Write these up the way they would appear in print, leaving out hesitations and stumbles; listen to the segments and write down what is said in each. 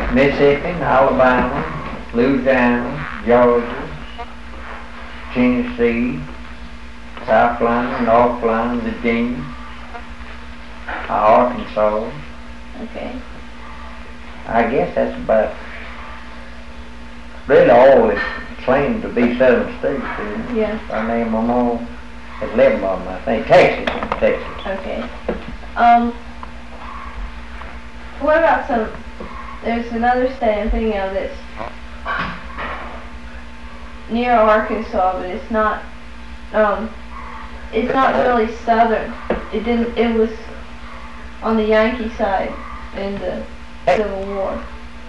Mississippi, Alabama, Louisiana, Georgia, Tennessee, South Carolina, North Carolina, Virginia, Arkansas. Okay. I guess that's about really all it claimed to be southern states, isn't it? Yeah. I name them all. There's 11 of them, I think. Texas. Okay. What about there's another state I'm thinking of that's near Arkansas, but it's not really southern. It was on the Yankee side in the Civil War.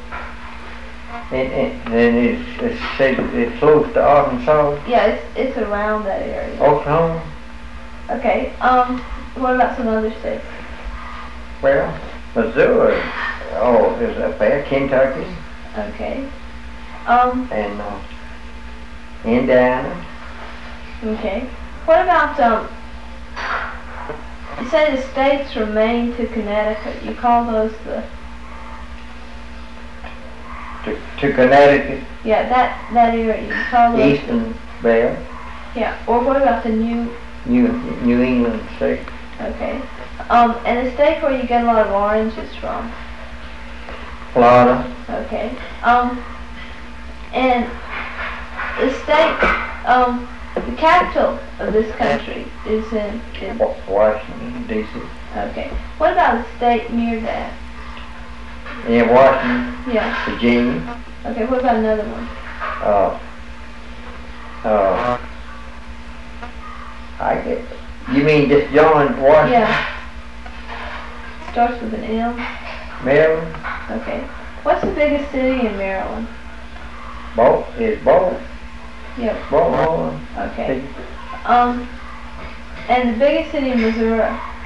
And it's close to Arkansas? Yeah, it's around that area. Oklahoma? Okay, what about some other states? Well, Missouri, is up there, Kentucky. Okay. And Indiana. Okay. What about, you say the states from Maine to Connecticut, you call those the... To Connecticut? Yeah, that area, you call those... Eastern Belt. Yeah, or what about the New England state. Okay. And the state where you get a lot of oranges from? Florida. Okay. And the state, the capital of this country is in Washington, D.C. Okay. What about the state near that? In Washington? Yeah. Virginia. Okay, what about another one? I get. You mean just join Washington? Yeah. Starts with an M. Maryland? Okay. What's the biggest city in Maryland? Baltimore. Yep. Baltimore. Okay. And the biggest city in Missouri?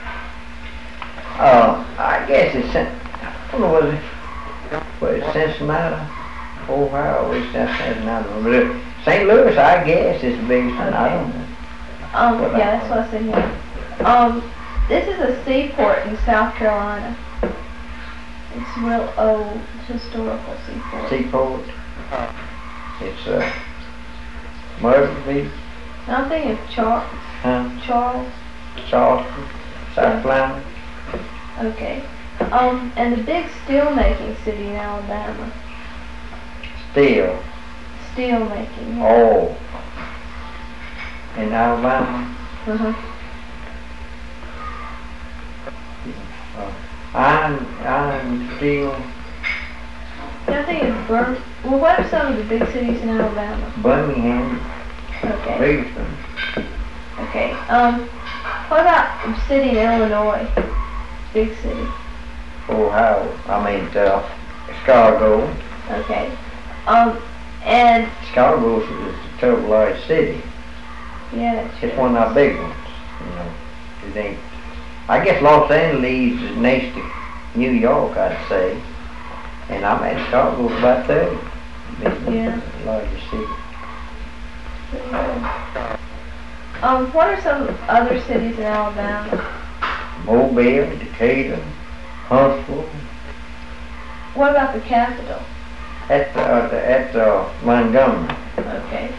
I guess it's, I don't know what it's Cincinnati? Ohio, it's Cincinnati. St. Louis, I guess, is the biggest one. I don't know. Yeah, that's what I said here. This is a seaport in South Carolina. It's a real old historical seaport. Seaport. It's Myrtle Beach. I'm thinking of Charles. Charleston, South Carolina. Okay. And the big steel making city in Alabama. Steel. Steel making. Yeah. Oh. In Alabama. Iron, steel. I think it's Well, what are some of the big cities in Alabama? Birmingham. Okay. Biggest one. Okay. What about a city in Illinois? Big city. Ohio. Chicago. Okay. And Chicago is a terrible large city. yeah, It's one of our big ones. It ain't. I guess Los Angeles is next to New York, I'd say. And Chicago's about 30. Yeah. Largest city. What are some other cities in Alabama? Mobile, Decatur, Huntsville. What about the capital? That's Montgomery. Okay.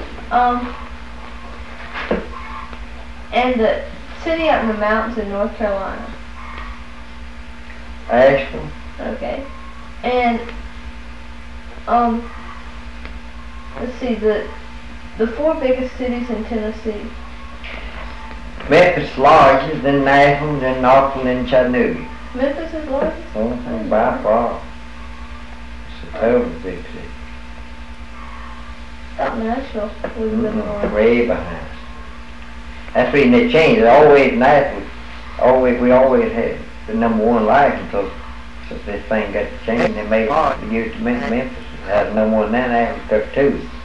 And the city up in the mountains in North Carolina. Asheville. Okay. And let's see, the four biggest cities in Tennessee. Memphis largest, then Nashville, then Knoxville, then Chattanooga. Memphis is largest? By far. It's a terrible big city. Thought Nashville was the north. Way behind. That's the reason they changed it. Always Nashville. We always had the #1 license until this thing got changed. They made it to give it to Memphis. It had #1 then, Nashville took 2.